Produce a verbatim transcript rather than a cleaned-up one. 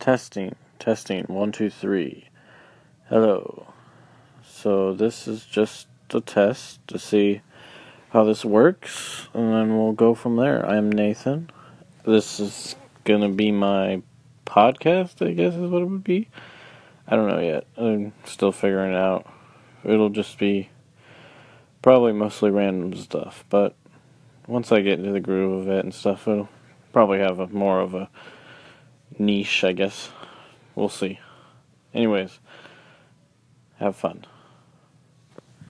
Testing, testing, one, two, three. Hello. So this is just a test to see how this works, and then we'll go from there. I'm Nathan. This is gonna be my podcast, I guess is what it would be. I don't know yet. I'm still figuring it out. It'll just be probably mostly random stuff, but once I get into the groove of it and stuff, it'll probably have a more of a niche, I guess. We'll see. Anyways, have fun.